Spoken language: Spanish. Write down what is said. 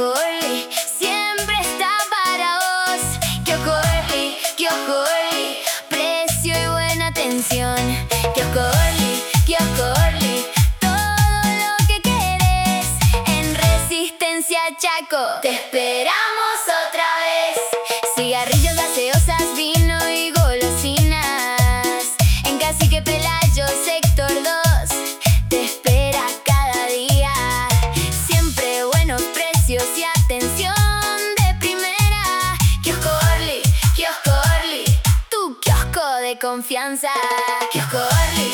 Kiosco Orly siempre está para vos. Kiosco Orly, precio y buena atención. Kiosco Orly, todo lo que querés en Resistencia Chaco. Te esperamos otra vez. Cigarrillos, gaseosas, vino y golosinas en Cacique Pelayo, sector 2. Te espera cada día. Siempre buenos precios y atención de primera. Kiosco Orly, tu kiosco de confianza. Kiosco Orly.